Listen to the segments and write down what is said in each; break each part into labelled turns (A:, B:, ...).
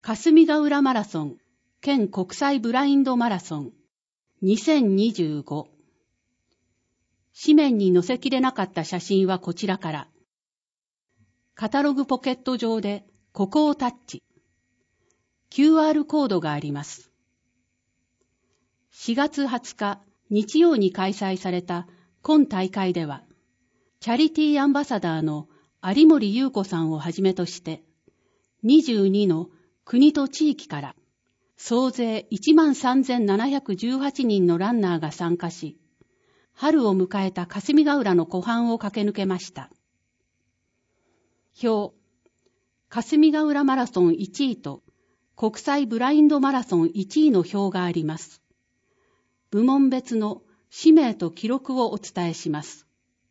A: 霞ヶ浦マラソン県国際ブラインドマラソン2025。紙面に載せきれなかった写真はこちらから。カタログポケット上でここをタッチ。QR コードがあります。4月20日日曜に開催された今大会では、チャリティーアンバサダーの有森裕子さんをはじめとして、22の国と地域から総勢 13,718 人のランナーが参加し、春を迎えた霞ヶ浦の湖畔を駆け抜けました。表、霞ヶ浦マラソン1位と国際ブラインドマラソン1位の表があります。部門別の氏名と記録をお伝えします。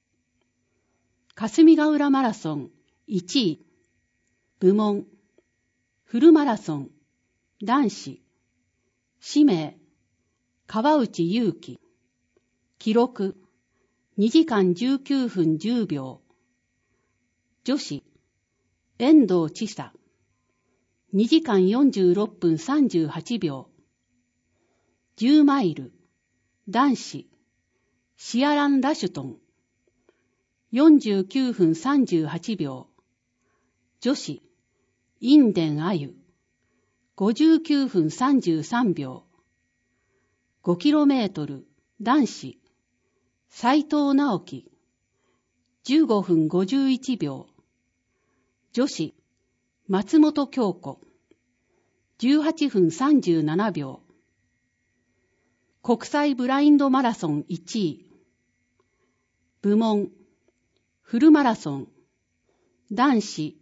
A: 霞ヶ浦マラソン1位、部門、フルマラソン、男子、氏名、川内優輝、記録、2時間19分10秒、女子、遠藤千沙、2時間46分38秒、10マイル、男子、シアラン・ラシュトン、49分38秒、女子、インデン・アユ、59分33秒、5km、男子、斉藤直樹、15分51秒、女子、松本京子、18分37秒、国際ブラインドマラソン1位、部門、フルマラソン、男子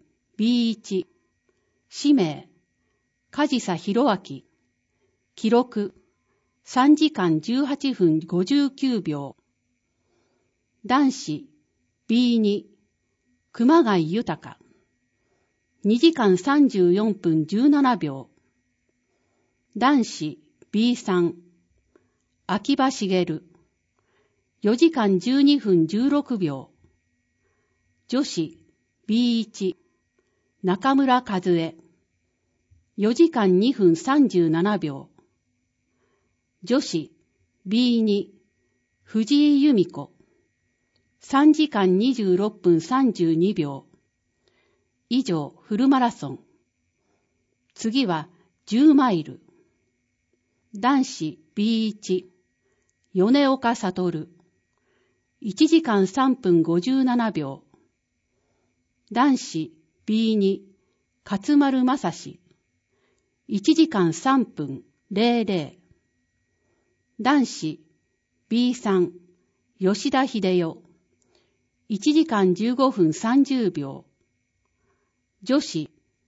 A: B1、氏名、梶佐弘明、記録、3時間18分59秒、男子 B2、熊谷豊、2時間34分17秒、男子 B3、秋葉茂、4時間12分16秒、女子 B1、中村和恵、4時間2分37秒、女子 B2、藤井由美子、3時間26分32秒。以上、フルマラソン。次は10マイル。男子 B1、米岡悟、1時間3分57秒。男子 B2、勝丸正史、1時間3分00。男子 B3、吉田秀代、1時間15分30秒。女子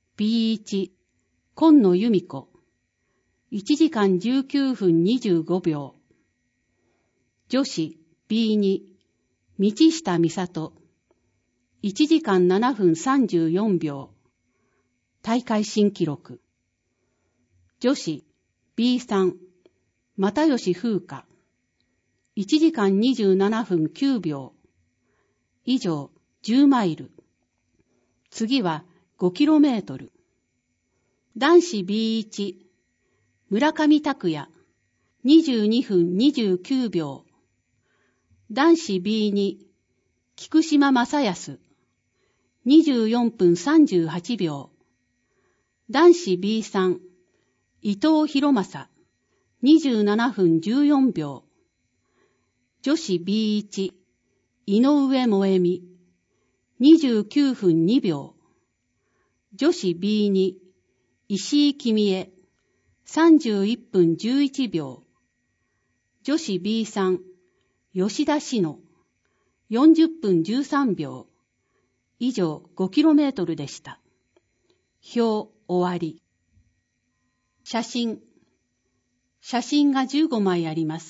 A: B1、今野由美子、1時間19分25秒。女子 B2、道下美里、1時間7分34秒。大会新記録。女子 B3、又吉風花、1時間27分9秒。以上、10マイル。次は 5km。男子 B1、村上拓也、22分29秒。男子 B2、菊島正康、24分38秒。男子 B3、伊藤博正、27分14秒。女子 B1、井上萌美、29分2秒。女子 B2、石井君江、31分11秒。女子 B3、吉田志乃、40分13秒。以上 5km でした。表終わり。写真が15枚あります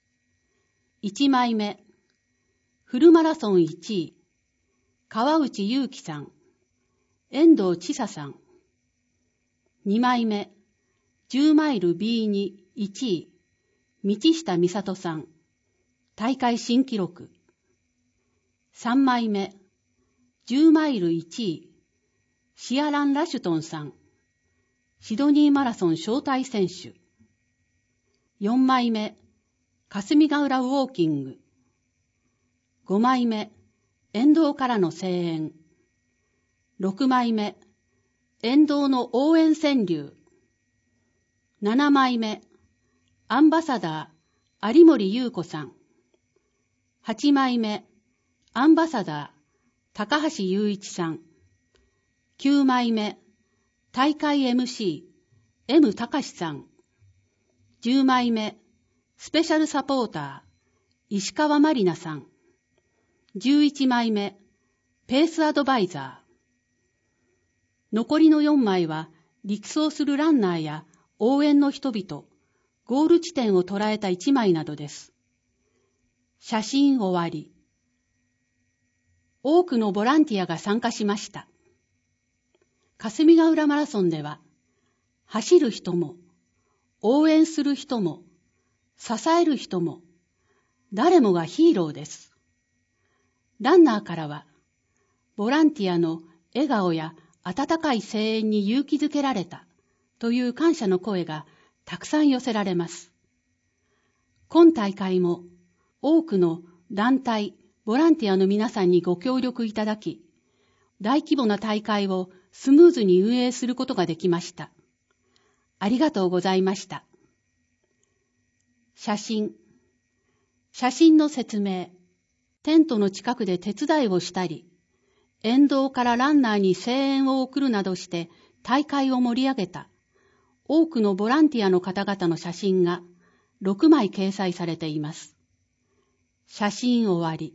A: 。1枚目、フルマラソン1位、川内優輝さん、遠藤千沙さん。2枚目、10マイル B2 1位、道下美里さん、大会新記録。3枚目、10マイル1位、シアラン・ラシュトンさん、 シドニーマラソン招待選手。4枚目、霞ヶ浦ウォーキング。5枚目、沿道からの声援。6枚目、沿道の応援川柳。7枚目、アンバサダー有森裕子さん。8枚目、アンバサダー高橋雄一さん。9枚目、大会 MC M 隆さん。10枚目、スペシャルサポーター石川まりなさん。11枚目、ペースアドバイザー。残りの4枚は力走するランナーや応援の人々、ゴール地点を捉えた1枚などです。写真終わり。多くのボランティアが参加しました。霞ヶ浦マラソンでは、走る人も、応援する人も、支える人も、誰もがヒーローです。ランナーからは、ボランティアの笑顔や温かい声援に勇気づけられたという感謝の声がたくさん寄せられます。今大会も多くの団体、ボランティアの皆さんにご協力いただき、大規模な大会をスムーズに運営することができました。ありがとうございました。写真の説明。テントの近くで手伝いをしたり、沿道からランナーに声援を送るなどして大会を盛り上げた多くのボランティアの方々の写真が6枚掲載されています。写真終わり。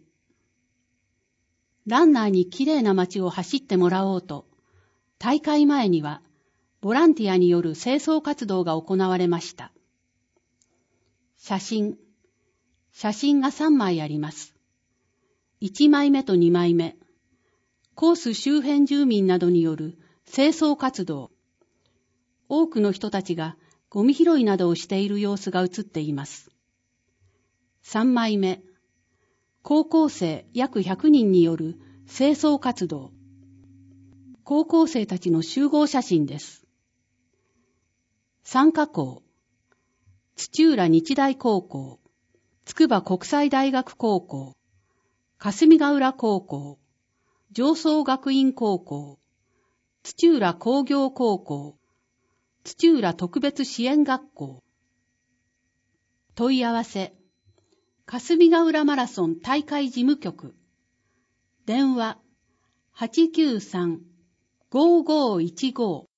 A: ランナーにきれいな街を走ってもらおうと、大会前にはボランティアによる清掃活動が行われました。写真が3枚あります。1枚目と2枚目。コース周辺住民などによる清掃活動。多くの人たちがゴミ拾いなどをしている様子が映っています。3枚目。高校生約100人による清掃活動。高校生たちの集合写真です。参加校。土浦日大高校、筑波国際大学高校、霞ヶ浦高校、常総学院高校、土浦工業高校、土浦特別支援学校。問い合わせ。霞ヶ浦マラソン大会事務局。電話 893-5515